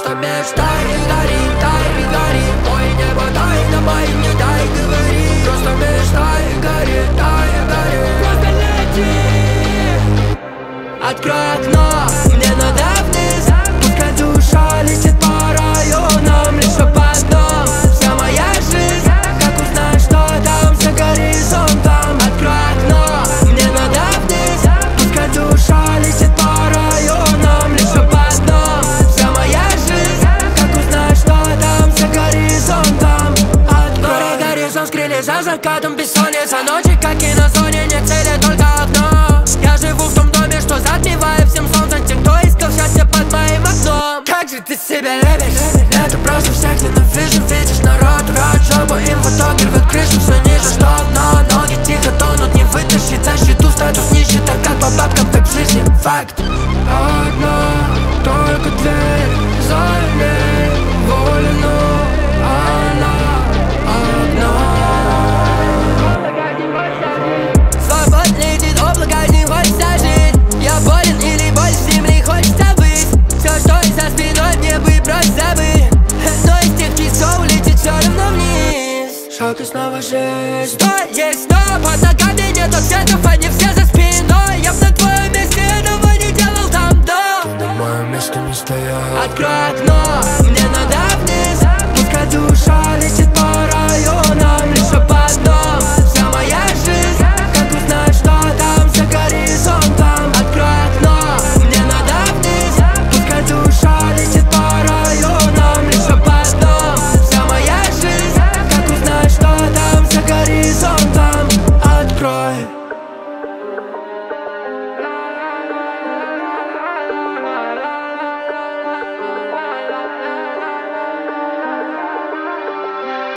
Просто мечтай и гори, ой, небо, дай на мои, не дай говори. Просто мечтай и гори, просто лети. Открой окно, мне надо вниз, пускай душа летит по районам, лишь об одном вся моя жизнь. Как узнать, что там за горизонтом? Открой окно, мне надо вниз, пускай душа летит по районам, лишь об одном вся моя жизнь. Как узнать, что там за горизонтом? Открой горизонт, скрыли за закатом, бессонница ночи, как и на зоне, нет цели, только одно. Я живу в том доме, что затмевает всем солнцем тех, кто искал счастье под моим окном. Как же ты себя любишь? Это просто всех ненавижу, видишь, народ рвет жопу, им в итоге рвет крышу все ниже, что дно. Ноги тихо тонут, не вытащить защиту, статус нищий, так как по бабкам, так в жизни факт. Одна, только дверь, за ней волено, она одна. Свободно летит облако, не хочется жить. Я болен или боль с земли хочется быть. Все, что и за спиной, мне бы просто забыть. Но из тех часов летит все равно вниз. Шаг и снова жизнь. Стой, есть стоп, под ногами нет ответов, они все за спиной. Я б на твоем месте этого не делал там, да. Ты на моем месте не стоял. Открой окно, мне надо вниз, пускай душа летит по